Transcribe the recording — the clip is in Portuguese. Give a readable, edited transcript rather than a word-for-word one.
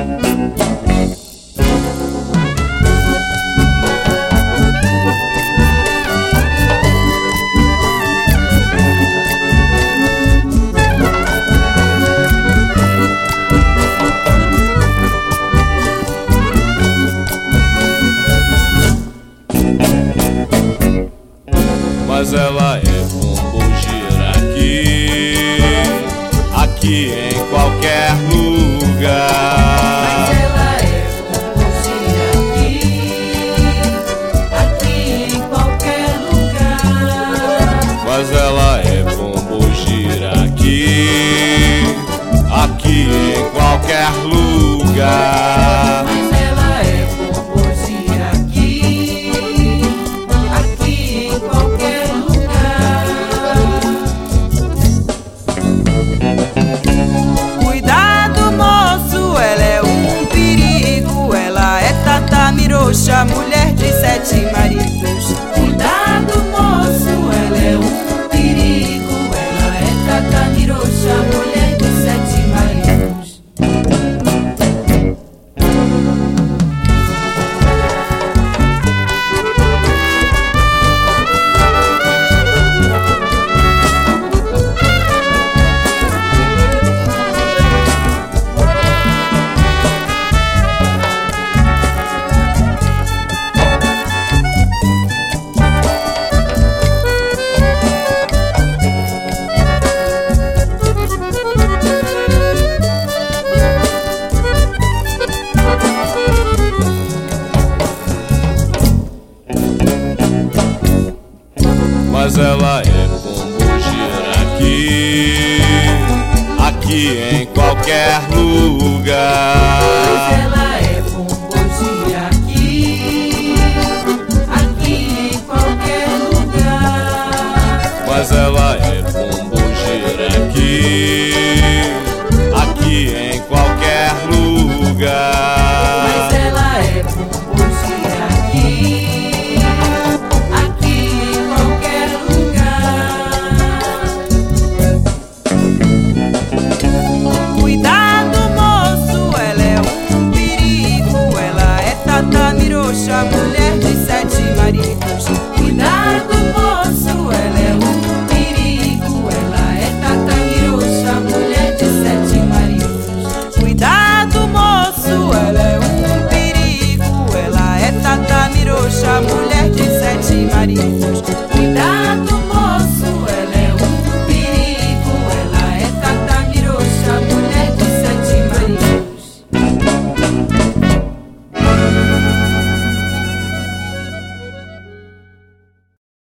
Mas ela é bombogira aqui em qualquer lugar. Mas ela é bombogira aqui em qualquer lugar. Mas ela é bombogira aqui em qualquer lugar. Mas ela é bombogira aqui em qualquer lugar. Cuidado, moço, ela é um perigo. Ela é Tata Miroxa, mulher de 7 maridos. Cuidado, moço, ela é um perigo. Ela é Tata Miroxa, mulher de 7 maridos. Mas ela é bombogira aqui em qualquer lugar.